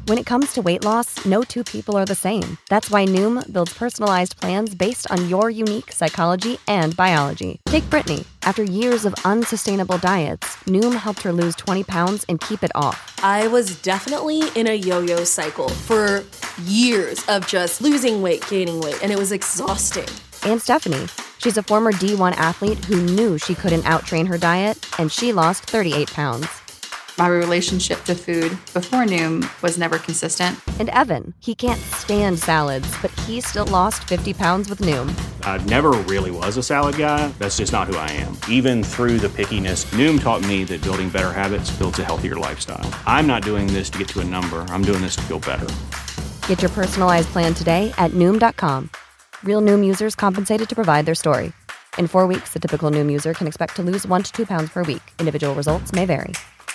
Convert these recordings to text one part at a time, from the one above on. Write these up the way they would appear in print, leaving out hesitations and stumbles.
When it comes to weight loss, no two people are the same. That's why Noom builds personalized plans based on your unique psychology and biology. Take Brittany. After years of unsustainable diets, Noom helped her lose 20 pounds and keep it off. I was definitely in a yo-yo cycle for years of just losing weight, gaining weight, and it was exhausting. And Stephanie. She's a former D1 athlete who knew she couldn't out-train her diet, and she lost 38 pounds. My relationship to food before Noom was never consistent. And Evan, he can't stand salads, but he still lost 50 pounds with Noom. I never really was a salad guy. That's just not who I am. Even through the pickiness, Noom taught me that building better habits builds a healthier lifestyle. I'm not doing this to get to a number. I'm doing this to feel better. Get your personalized plan today at Noom.com. Real Noom users compensated to provide their story. In 4 weeks, the typical Noom user can expect to lose 1 to 2 pounds per week. Individual results may vary.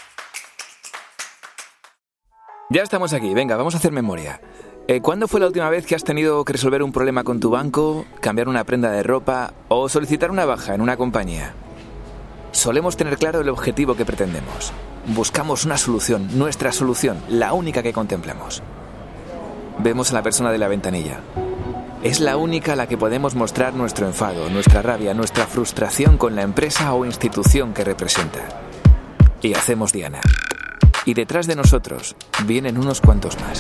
Ya estamos aquí, venga, vamos a hacer memoria. ¿Cuándo fue la última vez que has tenido que resolver un problema con tu banco, cambiar una prenda de ropa o solicitar una baja en una compañía? Solemos tener claro el objetivo que pretendemos. Buscamos una solución, nuestra solución, la única que contemplamos. Vemos a la persona de la ventanilla. Es la única a la que podemos mostrar nuestro enfado, nuestra rabia, nuestra frustración con la empresa o institución que representa. Y hacemos diana. Y detrás de nosotros vienen unos cuantos más.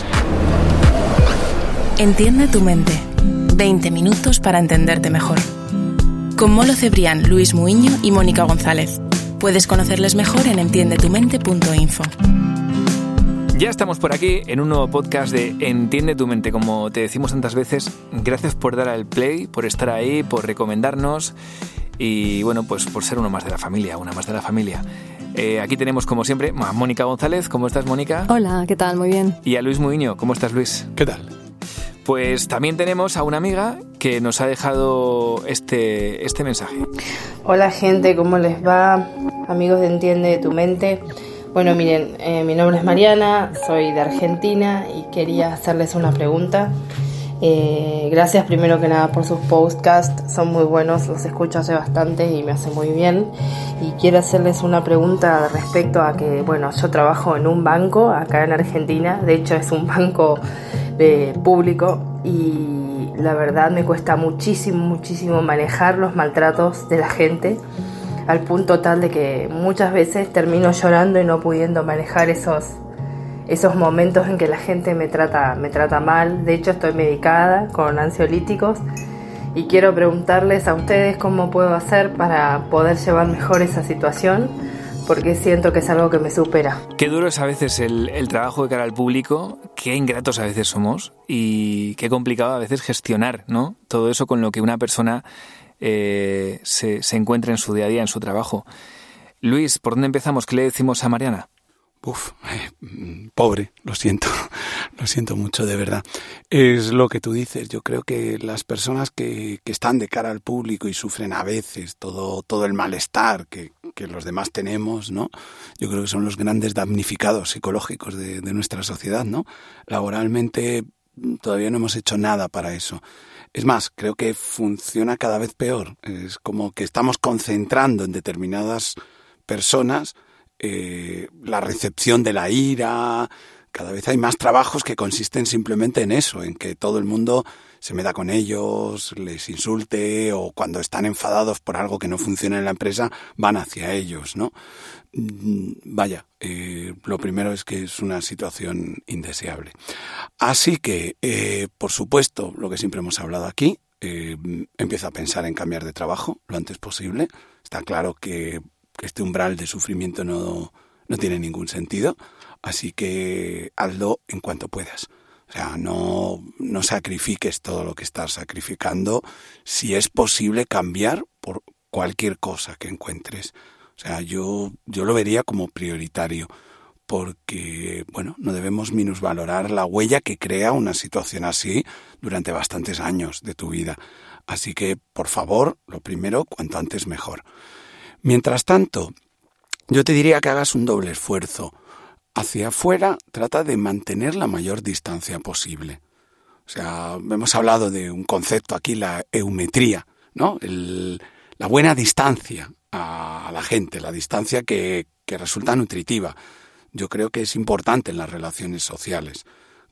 Entiende tu mente. 20 minutos para entenderte mejor. Con Molo Cebrián, Luis Muiño y Mónica González. Puedes conocerles mejor en entiendetumente.info. Ya estamos por aquí en un nuevo podcast de Entiende tu mente. Como te decimos tantas veces, gracias por dar al play, por estar ahí, por recomendarnos y bueno, pues por ser uno más de la familia, una más de la familia. Aquí tenemos, como siempre, a Mónica González. ¿Cómo estás, Mónica? Hola, ¿qué tal? Muy bien. Y a Luis Muiño. ¿Cómo estás, Luis? ¿Qué tal? Pues también tenemos a una amiga que nos ha dejado este mensaje. Hola, gente, ¿cómo les va? Amigos de Entiende tu mente. Bueno, miren, mi nombre es Mariana, soy de Argentina y quería hacerles una pregunta. Gracias primero que nada por sus podcasts, son muy buenos, los escucho hace bastante y me hace muy bien. Y quiero hacerles una pregunta respecto a que, bueno, yo trabajo en un banco acá en Argentina, de hecho es un banco público y la verdad me cuesta muchísimo manejar los maltratos de la gente, al punto tal de que muchas veces termino llorando y no pudiendo manejar esos momentos en que la gente me trata mal. De hecho estoy medicada con ansiolíticos y quiero preguntarles a ustedes cómo puedo hacer para poder llevar mejor esa situación, porque siento que es algo que me supera. Qué duro es a veces el trabajo de cara al público, qué ingratos a veces somos y qué complicado a veces gestionar, ¿no? Todo eso con lo que una persona se encuentra en su día a día, en su trabajo. Luis, ¿por dónde empezamos? ¿Qué le decimos a Mariana? Pobre, lo siento mucho, de verdad. Es lo que tú dices, yo creo que las personas que están de cara al público y sufren a veces todo el malestar que los demás tenemos, ¿no? Yo creo que son los grandes damnificados psicológicos de nuestra sociedad, ¿no? Laboralmente todavía no hemos hecho nada para eso. Es más, creo que funciona cada vez peor. Es como que estamos concentrando en determinadas personas la recepción de la ira. Cada vez hay más trabajos que consisten simplemente en eso, en que todo el mundo se meta con ellos, les insulte, o cuando están enfadados por algo que no funciona en la empresa, van hacia ellos, ¿no? Vaya, lo primero es que es una situación indeseable. Así que, por supuesto, lo que siempre hemos hablado aquí, empieza a pensar en cambiar de trabajo lo antes posible. Está claro que este umbral de sufrimiento no tiene ningún sentido, así que hazlo en cuanto puedas. O sea, no sacrifiques todo lo que estás sacrificando. Si es posible cambiar por cualquier cosa que encuentres. O sea, yo lo vería como prioritario, porque, bueno, no debemos minusvalorar la huella que crea una situación así durante bastantes años de tu vida. Así que, por favor, lo primero, cuanto antes mejor. Mientras tanto, yo te diría que hagas un doble esfuerzo. Hacia afuera, trata de mantener la mayor distancia posible. O sea, hemos hablado de un concepto aquí, la eumetría, ¿no? La buena distancia a la gente, la distancia que resulta nutritiva. Yo creo que es importante en las relaciones sociales.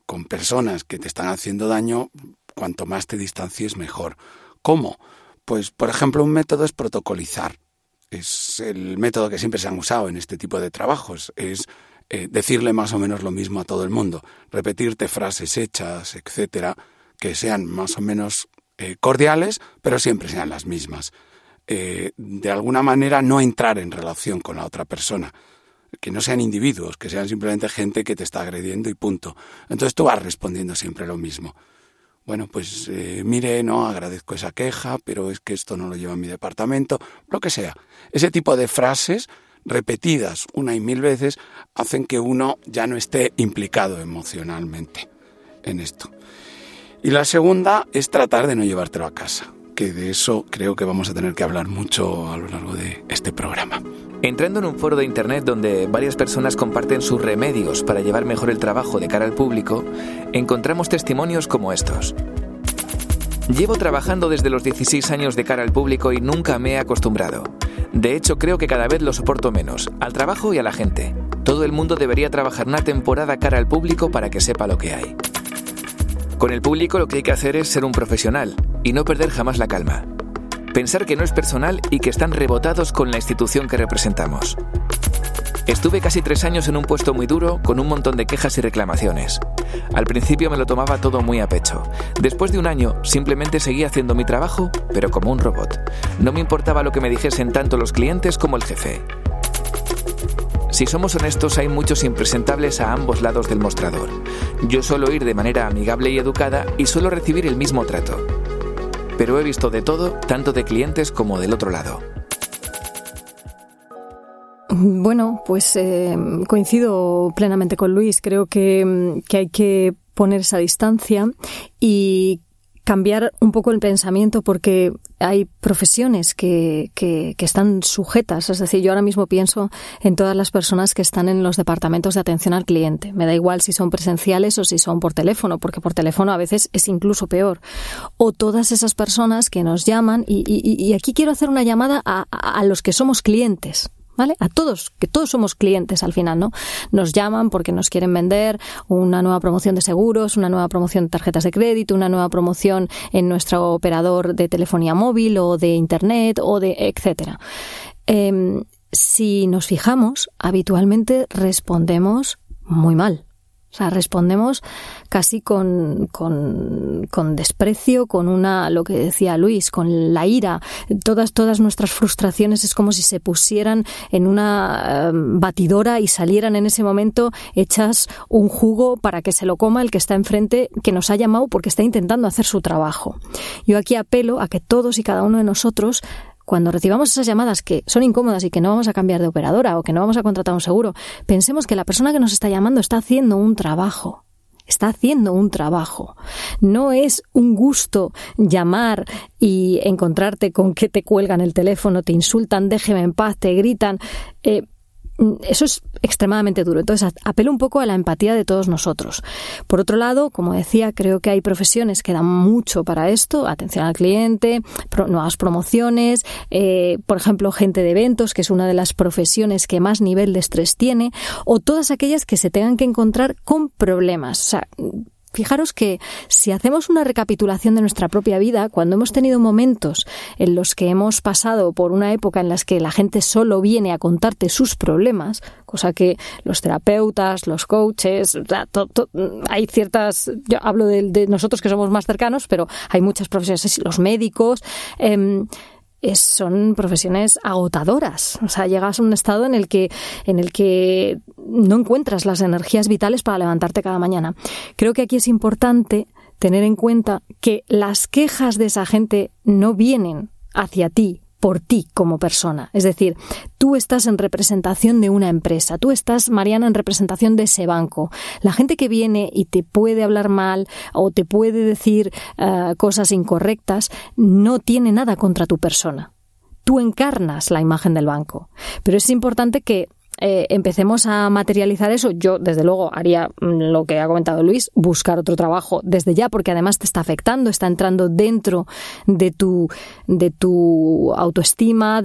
con personas que te están haciendo daño, cuanto más te distancies, mejor. ¿Cómo? Pues, por ejemplo, un método es protocolizar. Es el método que siempre se han usado en este tipo de trabajos. Es decirle más o menos lo mismo a todo el mundo. Repetirte frases hechas, etcétera, que sean más o menos cordiales, pero siempre sean las mismas. De alguna manera no entrar en relación con la otra persona. Que no sean individuos, que sean simplemente gente que te está agrediendo y punto. Entonces tú vas respondiendo siempre lo mismo. Bueno, pues mire, no, agradezco esa queja, pero es que esto no lo lleva a mi departamento, lo que sea. Ese tipo de frases repetidas una y mil veces hacen que uno ya no esté implicado emocionalmente en esto. Y la segunda es tratar de no llevártelo a casa, que de eso creo que vamos a tener que hablar mucho a lo largo de este programa. Entrando en un foro de internet donde varias personas comparten sus remedios para llevar mejor el trabajo de cara al público, encontramos testimonios como estos. Llevo trabajando desde los 16 años de cara al público y nunca me he acostumbrado. De hecho, creo que cada vez lo soporto menos, al trabajo y a la gente. Todo el mundo debería trabajar una temporada cara al público para que sepa lo que hay. Con el público lo que hay que hacer es ser un profesional y no perder jamás la calma. Pensar que no es personal y que están rebotados con la institución que representamos. Estuve casi 3 años en un puesto muy duro, con un montón de quejas y reclamaciones. Al principio me lo tomaba todo muy a pecho. Después de un año, simplemente seguía haciendo mi trabajo, pero como un robot. No me importaba lo que me dijesen tanto los clientes como el jefe. Si somos honestos, hay muchos impresentables a ambos lados del mostrador. Yo suelo ir de manera amigable y educada y suelo recibir el mismo trato. Pero he visto de todo, tanto de clientes como del otro lado. Bueno, pues coincido plenamente con Luis. Creo que hay que poner esa distancia y cambiar un poco el pensamiento, porque hay profesiones que están sujetas. Es decir, yo ahora mismo pienso en todas las personas que están en los departamentos de atención al cliente. Me da igual si son presenciales o si son por teléfono, porque por teléfono a veces es incluso peor. O todas esas personas que nos llaman, y aquí quiero hacer una llamada a los que somos clientes, ¿vale? A todos, que todos somos clientes al final, ¿no? Nos llaman porque nos quieren vender una nueva promoción de seguros, una nueva promoción de tarjetas de crédito, una nueva promoción en nuestro operador de telefonía móvil o de internet o de etcétera. Si nos fijamos, habitualmente respondemos muy mal. O sea, respondemos casi con desprecio, con lo que decía Luis, con la ira. Todas nuestras frustraciones es como si se pusieran en una batidora y salieran en ese momento hechas un jugo para que se lo coma el que está enfrente, que nos ha llamado porque está intentando hacer su trabajo. Yo aquí apelo a que todos y cada uno de nosotros, cuando recibamos esas llamadas que son incómodas y que no vamos a cambiar de operadora o que no vamos a contratar un seguro, pensemos que la persona que nos está llamando está haciendo un trabajo. Está haciendo un trabajo. No es un gusto llamar y encontrarte con que te cuelgan el teléfono, te insultan, déjeme en paz, te gritan. Eso es extremadamente duro. Entonces, apelo un poco a la empatía de todos nosotros. Por otro lado, como decía, creo que hay profesiones que dan mucho para esto. Atención al cliente, nuevas promociones, por ejemplo, gente de eventos, que es una de las profesiones que más nivel de estrés tiene, o todas aquellas que se tengan que encontrar con problemas. O sea, fijaros que si hacemos una recapitulación de nuestra propia vida, cuando hemos tenido momentos en los que hemos pasado por una época en las que la gente solo viene a contarte sus problemas, cosa que los terapeutas, los coaches, hay ciertas, yo hablo de nosotros que somos más cercanos, pero hay muchas profesiones, los médicos, son profesiones agotadoras. O sea, llegas a un estado en el que no encuentras las energías vitales para levantarte cada mañana. Creo que aquí es importante tener en cuenta que las quejas de esa gente no vienen hacia ti, por ti como persona. Es decir, tú estás en representación de una empresa, tú estás, Mariana, en representación de ese banco. La gente que viene y te puede hablar mal o te puede decir cosas incorrectas no tiene nada contra tu persona. Tú encarnas la imagen del banco. Pero es importante que empecemos a materializar eso. Yo, desde luego, haría lo que ha comentado Luis, buscar otro trabajo desde ya, porque además te está afectando, está entrando dentro de tu autoestima,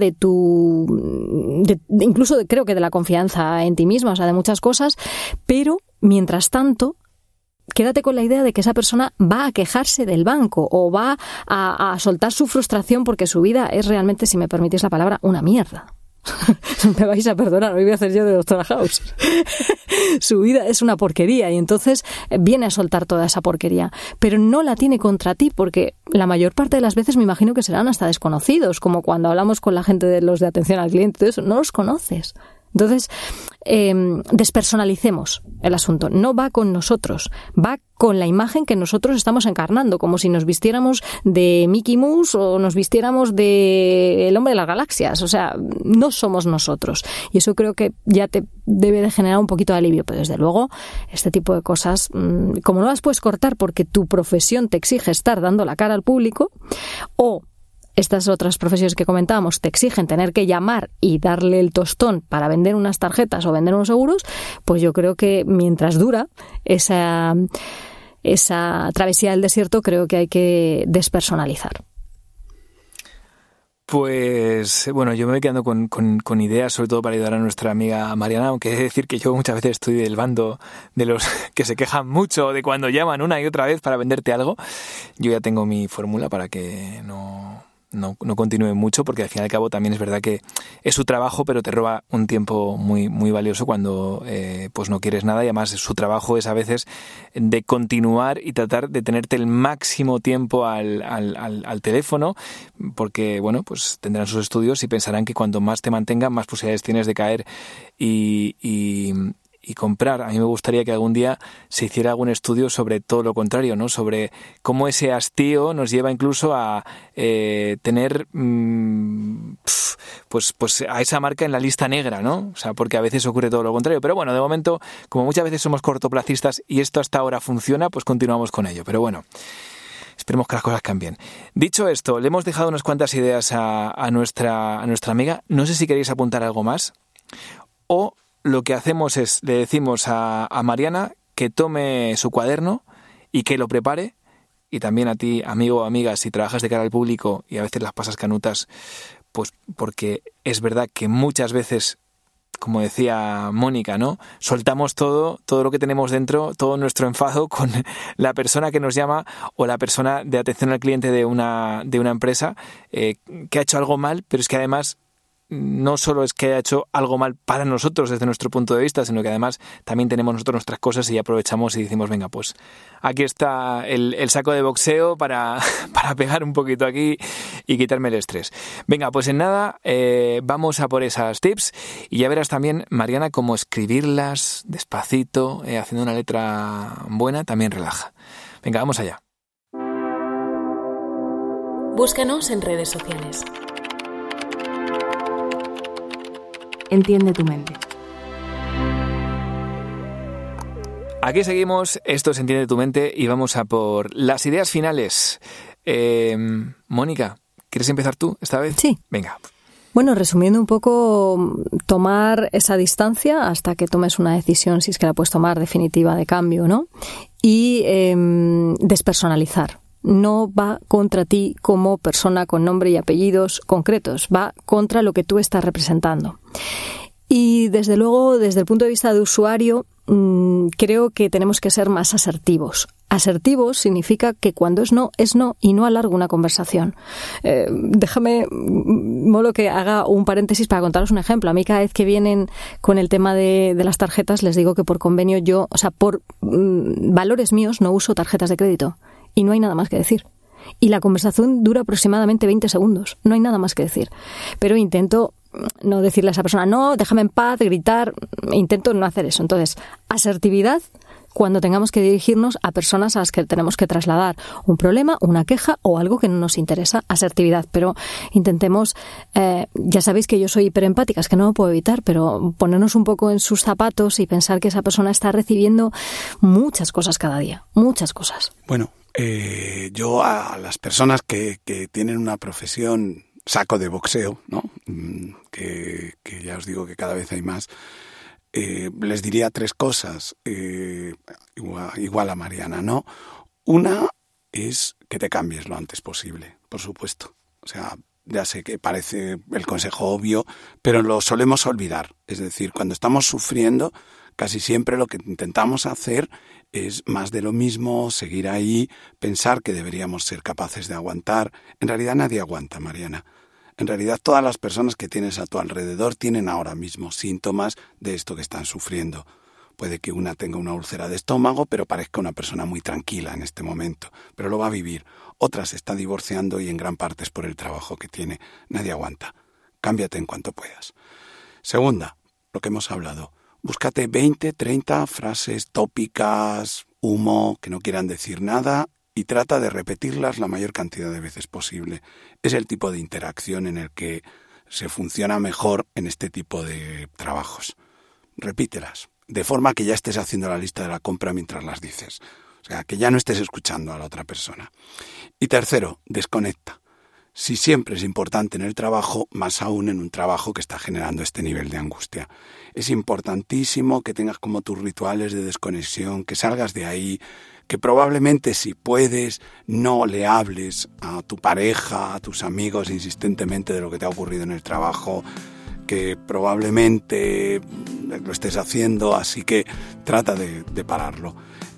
incluso creo que de la confianza en ti misma, o sea, de muchas cosas. Pero, mientras tanto, quédate con la idea de que esa persona va a quejarse del banco o va a soltar su frustración porque su vida es realmente, si me permitís la palabra, una mierda. Me vais a perdonar, hoy voy a hacer yo de Doctora House. Su vida es una porquería y entonces viene a soltar toda esa porquería, pero no la tiene contra ti, porque la mayor parte de las veces me imagino que serán hasta desconocidos, como cuando hablamos con la gente de los de atención al cliente, todo eso, no los conoces. Entonces, despersonalicemos el asunto. No va con nosotros, va con la imagen que nosotros estamos encarnando, como si nos vistiéramos de Mickey Mouse o nos vistiéramos de El Hombre de las Galaxias. O sea, no somos nosotros. Y eso creo que ya te debe de generar un poquito de alivio. Pero desde luego, este tipo de cosas, como no las puedes cortar porque tu profesión te exige estar dando la cara al público, o estas otras profesiones que comentábamos te exigen tener que llamar y darle el tostón para vender unas tarjetas o vender unos seguros, pues yo creo que mientras dura esa travesía del desierto, creo que hay que despersonalizar. Pues bueno, yo me voy quedando con ideas, sobre todo para ayudar a nuestra amiga Mariana, aunque he de decir que yo muchas veces estoy del bando de los que se quejan mucho de cuando llaman una y otra vez para venderte algo. Yo ya tengo mi fórmula para que no continúe mucho, porque al fin y al cabo también es verdad que es su trabajo, pero te roba un tiempo muy, muy valioso cuando pues no quieres nada, y además su trabajo es a veces de continuar y tratar de tenerte el máximo tiempo al teléfono, porque bueno, pues tendrán sus estudios y pensarán que cuanto más te mantengan, más posibilidades tienes de caer y comprar. A mí me gustaría que algún día se hiciera algún estudio sobre todo lo contrario, ¿no? Sobre cómo ese hastío nos lleva incluso a tener pues a esa marca en la lista negra, ¿no? O sea, porque a veces ocurre todo lo contrario. Pero bueno, de momento, como muchas veces somos cortoplacistas y esto hasta ahora funciona, pues continuamos con ello. Pero bueno, esperemos que las cosas cambien. Dicho esto, le hemos dejado unas cuantas ideas a nuestra amiga. No sé si queréis apuntar algo más, o lo que hacemos es, le decimos a Mariana que tome su cuaderno y que lo prepare, y también a ti, amigo o amiga, si trabajas de cara al público y a veces las pasas canutas, pues porque es verdad que muchas veces, como decía Mónica, ¿no? Soltamos todo lo que tenemos dentro, todo nuestro enfado con la persona que nos llama o la persona de atención al cliente de una empresa que ha hecho algo mal, pero es que además no solo es que haya hecho algo mal para nosotros desde nuestro punto de vista, sino que además también tenemos nosotros nuestras cosas y aprovechamos y decimos, venga, pues aquí está el saco de boxeo para pegar un poquito aquí y quitarme el estrés. Venga, pues en nada, vamos a por esas tips y ya verás también, Mariana, cómo escribirlas despacito, haciendo una letra buena, también relaja. Venga, vamos allá. Búscanos en redes sociales. Entiende tu mente. Aquí seguimos, esto es Entiende tu mente y vamos a por las ideas finales. Mónica, ¿quieres empezar tú esta vez? Sí. Venga. Bueno, resumiendo un poco, tomar esa distancia hasta que tomes una decisión, si es que la puedes tomar, definitiva, de cambio, ¿no? Y despersonalizar. No va contra ti como persona con nombre y apellidos concretos, va contra lo que tú estás representando. Y desde luego, desde el punto de vista de usuario, creo que tenemos que ser más asertivos. Asertivos significa que cuando es no y no alargo una conversación. Déjame, Molo, que haga un paréntesis para contaros un ejemplo. A mí cada vez que vienen con el tema de las tarjetas, les digo que por convenio yo, o sea, por valores míos no uso tarjetas de crédito. Y no hay nada más que decir. Y la conversación dura aproximadamente 20 segundos. No hay nada más que decir. Pero intento no decirle a esa persona, no, déjame en paz, gritar. Intento no hacer eso. Entonces, asertividad cuando tengamos que dirigirnos a personas a las que tenemos que trasladar un problema, una queja o algo que no nos interesa. Asertividad. Pero intentemos, ya sabéis que yo soy hiperempática, es que no lo puedo evitar, pero ponernos un poco en sus zapatos y pensar que esa persona está recibiendo muchas cosas cada día. Muchas cosas. Bueno, yo a las personas que tienen una profesión saco de boxeo, ¿no? Que ya os digo que cada vez hay más, les diría tres cosas, igual a Mariana, ¿no? Una es que te cambies lo antes posible, por supuesto. O sea, ya sé que parece el consejo obvio, pero lo solemos olvidar. Es decir, cuando estamos sufriendo, casi siempre lo que intentamos hacer es más de lo mismo, seguir ahí, pensar que deberíamos ser capaces de aguantar. En realidad nadie aguanta, Mariana. En realidad todas las personas que tienes a tu alrededor tienen ahora mismo síntomas de esto que están sufriendo. Puede que una tenga una úlcera de estómago, pero parezca una persona muy tranquila en este momento, pero lo va a vivir. Otra se está divorciando y en gran parte es por el trabajo que tiene. Nadie aguanta. Cámbiate en cuanto puedas. Segunda, lo que hemos hablado. Búscate 20, 30 frases tópicas, humo, que no quieran decir nada y trata de repetirlas la mayor cantidad de veces posible. Es el tipo de interacción en el que se funciona mejor en este tipo de trabajos. Repítelas, de forma que ya estés haciendo la lista de la compra mientras las dices. O sea, que ya no estés escuchando a la otra persona. Y tercero, desconecta. Si siempre es importante en el trabajo, más aún en un trabajo que está generando este nivel de angustia. Es importantísimo que tengas como tus rituales de desconexión, que salgas de ahí, que probablemente si puedes no le hables a tu pareja, a tus amigos insistentemente de lo que te ha ocurrido en el trabajo, que probablemente lo estés haciendo, así que trata de pararlo.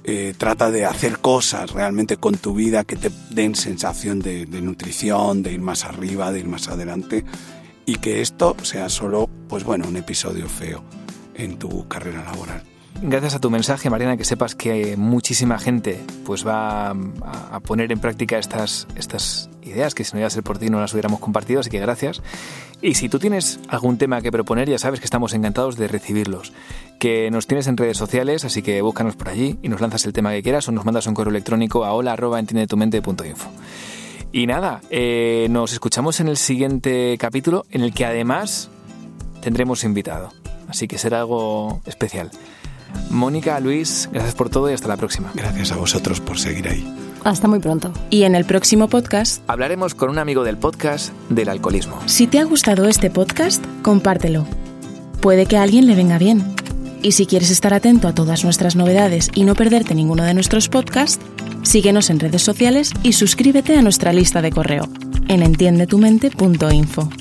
Trata de hacer cosas realmente con tu vida que te den sensación de nutrición, de ir más arriba, de ir más adelante y que esto sea solo, pues bueno, un episodio feo en tu carrera laboral. Gracias a tu mensaje, Mariana, que sepas que muchísima gente pues va a poner en práctica estas ideas que si no iba a ser por ti no las hubiéramos compartido, así que gracias. Y si tú tienes algún tema que proponer, ya sabes que estamos encantados de recibirlos. Que nos tienes en redes sociales, así que búscanos por allí y nos lanzas el tema que quieras o nos mandas un correo electrónico a hola@entiendetumente.info. Y nada, nos escuchamos en el siguiente capítulo, en el que además tendremos invitado. Así que será algo especial. Mónica, Luis, gracias por todo y hasta la próxima. Gracias a vosotros por seguir ahí. Hasta muy pronto. Y en el próximo podcast hablaremos con un amigo del podcast del alcoholismo. Si te ha gustado este podcast, compártelo. Puede que a alguien le venga bien. Y si quieres estar atento a todas nuestras novedades y no perderte ninguno de nuestros podcasts, síguenos en redes sociales y suscríbete a nuestra lista de correo en entiendetumente.info.